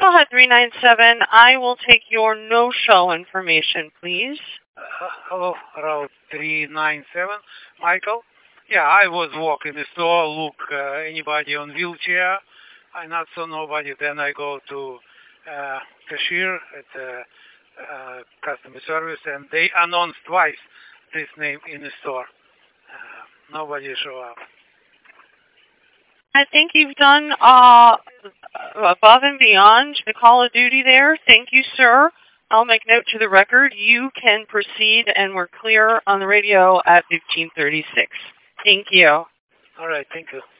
Go ahead, 397. I will take your no-show information, please. Hello, route 397. Michael? Yeah, I was walking the store, look, anybody on wheelchair. I not saw nobody. Then I go to cashier at customer service, and they announced twice this name in the store. Nobody show up. I think you've done above and beyond the call of duty there. Thank you, sir. I'll make note to the record. You can proceed, and we're clear on the radio at 1536. Thank you. All right, thank you.